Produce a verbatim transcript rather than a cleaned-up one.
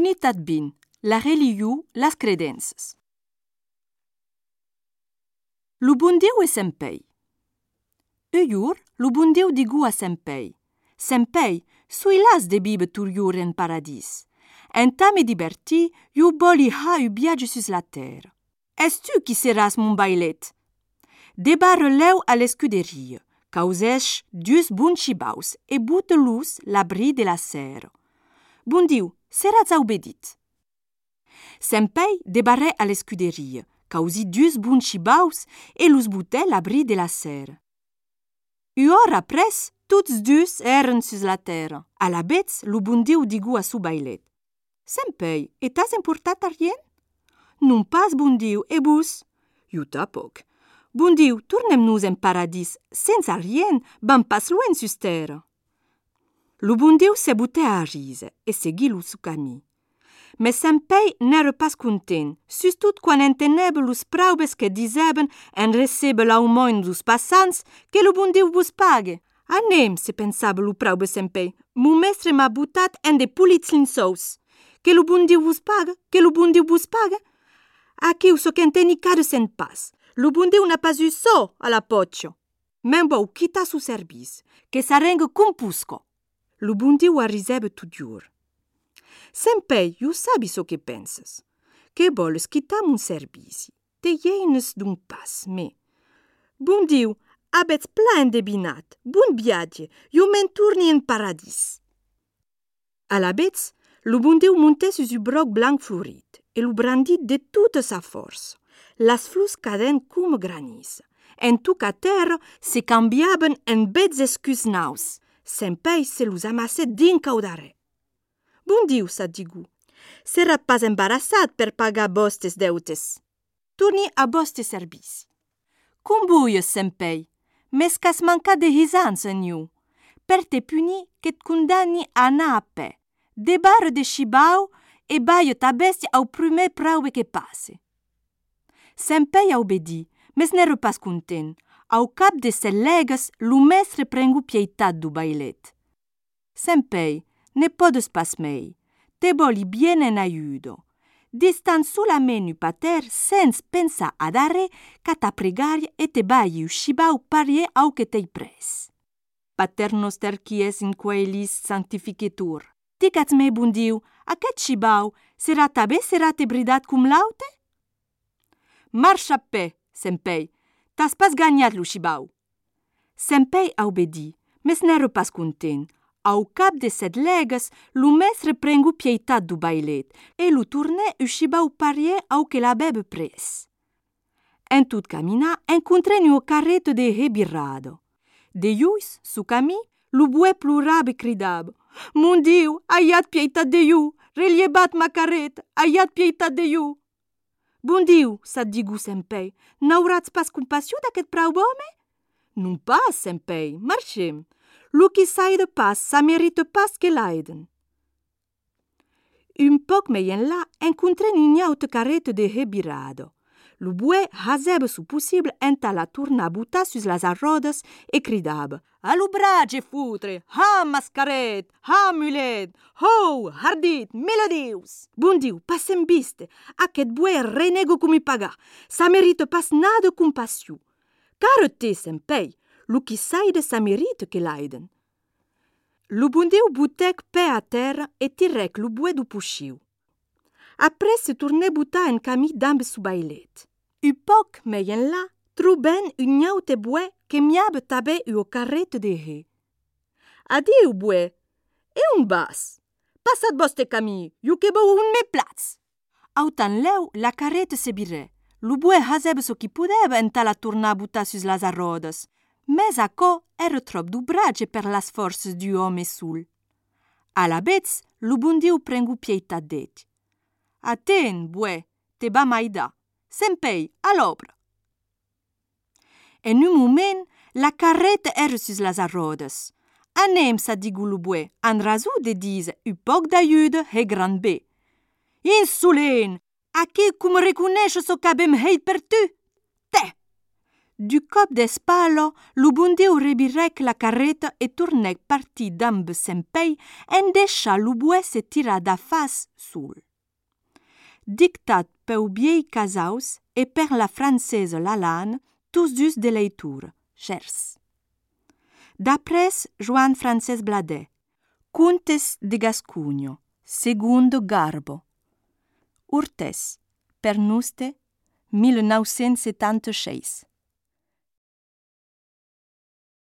Unitat vint. La religió, las credences. Lu bon Diu e Sempei. Uiur, lu bon Diu digu a Sempei. Sempei, sui las de bibe turiur en paradis. En ta me diverti, iu boli ha u biage sus la terre. Es tu qui seras mon bailet? Debarre leu a l'escuderie, causèche dus bun cibaus e bute lus l'abri de la serre. Bon Diu, seras obedit. Sempei debarre a l'escuderie, causi dus bun cibaus e lus bute l'abri de la serre. U ora apres, tuts dus eren sus la terra. A la betz, lu bon Diu digu a su bailet. Sempei, etas importat a rien? Non pas, bon Diu, e bus? Iu tapoc. Bon Diu, turnem-nos en paradis, senza rien, ban pas luen sus terra. Lu bon Diu se bute a rise e segui lu su cami. Mais Sempei n'ère pas content, sus tout quan entenebe lus praubes que diseben en recebe l'aumoin dus passants que lu bon Diu vos pague. Anem, se pensava lu praube Sempei, mu mestre m'ha butat en de pulitzlin sous. Que lu bon Diu vos pague, que lu bon Diu vos pague. Aquiu so que enteni cade sen pas. Lu bon Diu n'a pas eu so a la pocio. Men bou quita su service, que s'arrengue compusco. Lu bon Diu arrisebe tudiur. Sempei, iu sabi so que pensas. Que voles quitam un servici. Te jeines d'un pas, me. Bon Diu, abets plan de binat, bun viatge, iu menturni en paradis. A la betz, lu bon Diu monte sus u broc blanc florit, e lu brandit de toute sa força. Las flus caden cum granissa. En tuca terra se cambiaben en bets escus naus. Sempei se lus amasse d'incaudare. Bon Diu, sa digu, serat pas embarassat per pagar vostes deutes. Turni a vostes servici. Cum buies, Sempei, mes cas manca de hisans en iu, per te puni che condani a na a pe, de barre de chibau e baio ta bestia au primer praube che passe. Sempei obedi, mes n'ero pas content. Au cap de ses legas, lu mestre prengu pietat du bailet. Sempei, ne podes pas mei, te boli bien en aiudo. Distan sula menu pater sens pensa a dare ca ta pregaria e te bai uscibau parie au che tei pres. Pater noster qui es in coelis sanctificetur. Dicats me, bon Diu, aquest scibau sera tabe sera te bridat cum laute? Marcha pe, Sempei, t'as pas gagnat lu scibau. Sempei obedi, mes n'ero pas content. Au cap de set legas, lu mestre prengu pietat du bailet e lu tourne uscibau parie au che la bebe pres. En tout camina, encontreni o carrete de rebirrado. De ius, su cami, lu bue plurabe cridab. Mon Diu, aiat pietat de iu, reliebat ma carrete, aiat pietat de iu. Bon Diu, sa digu Sempei, n'auratz pas compassió d'aquest praube home? Non pas, Sempei, marchem. Lu qui saide pas, sa merite pas que l'aiden. Un poc mei en là, encontreni un aute carrete de rebirado. Lu bue hasebe su possible enta la turna buta sus las arrodes e cridab. Alu brage futre, ha mascaret, ha mulet, ho, hardit, melodius. Bon Diu, passem biste, aquest bue renego cum i paga, sa merite pas nada compassiu. Car te, Sempei, lu qui saide sa merite que l'aiden. Lu bon Diu butec pe a terra e tirec lu bue du pusciu. Apres se tourne buta en cami dambe su bailet. U poc mei en là, truben un aute bue que miabe tabe u o carrete de he. Adiu, bue, e un bas. Passat boste cami, iu que bou un me plats. Autan leu la carrete se bire. Lu bue hasebe so qui pudeva enta la turna buta sus las arrodes. Mes aco ero trop du brage per las forces du home sul. A la betz, lu bon Diu prengu pietat det. Aten, bue, te ba mai da. Sempei, a l'obra. En un moment, la carrete ero sus las arrodes. Anem, sa digu lu bue, an rasu de dise u poc d'aiude e gran be. Insulen, a qui cum recunesce so qu'abem heit per tu? Te! Du cop d'espalo, lo bon Diu rebirrec la carreta e tornèc partir damb Sempei en deixar lo buè se tirar da fas sul. Dictat peu biei casaus e per la francesa Lalande, tous dus de leitura, Gers. Dapres Joan Francesc Bladet, Contes de Gascugno, Segundo Garbo. Urtès, per Nuste, mille nou cents setanta-seis.